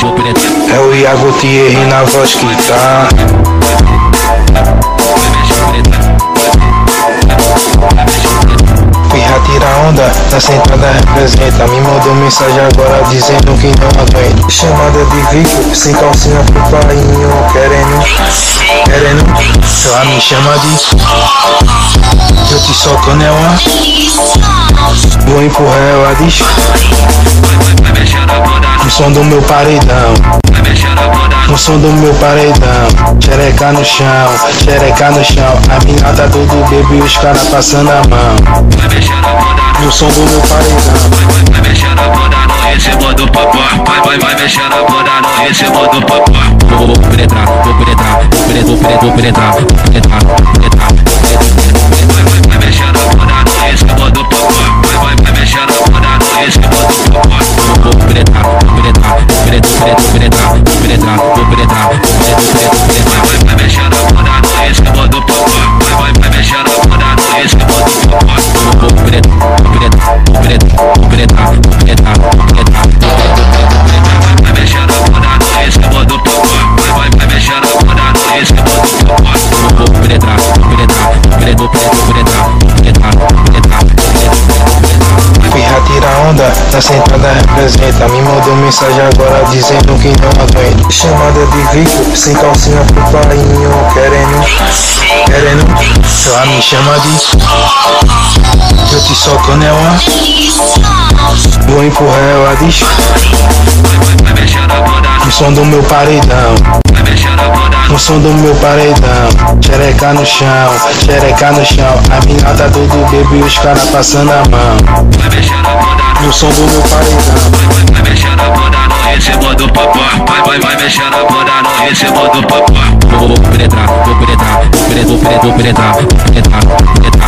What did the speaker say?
É o Iago Thierry na voz que tá. Fui tirar onda, na sentada representa. Me mandou mensagem agora dizendo que não aguenta. Chamada de vídeo, sem calcinha pro painho. Querendo, ela me chama de eu te socando é uma. Vou empurrar ela diz no som do meu paredão. No som do meu paredão. Xereca no chão, xereca no chão. A mina tá tudo bebê e os caras passando a mão. No som do meu paredão. Vai mexer na bunda no ritmo do popó. Vai mexer na bunda no ritmo do popó. Vou penetrar, vou penetrar, vou penetrar. Vai mexer na bunda no ritmo do popó. Vai mexer na bunda no ritmo do popó. Vou penetrar, vou penetrar. Vai mexer na bunda no ritmo do popó. Vai mexer na bunda no ritmo do popó. Vou penetrar. Vai mexer na bunda no ritmo do popó. Vai mexer na bunda no ritmo do popó. Vou penetrar. Fui tirar onda, na sentada representa. Me mandou mensagem agora dizendo que não aguenta. Chamada de vídeo, sem calcinha pro painho. Querendo, ela me chama de eu te socando é uma. Vou empurrar ela diz no som do meu paredão. No som do meu paredão. Xereca no chão, xereca no chão. A mina tá tudo bebê e os caras passando a mão. No som do meu paredão. Vai mexer na bunda no ritmo do popó. Vai mexer na bunda no ritmo do popó. Vou penetrar.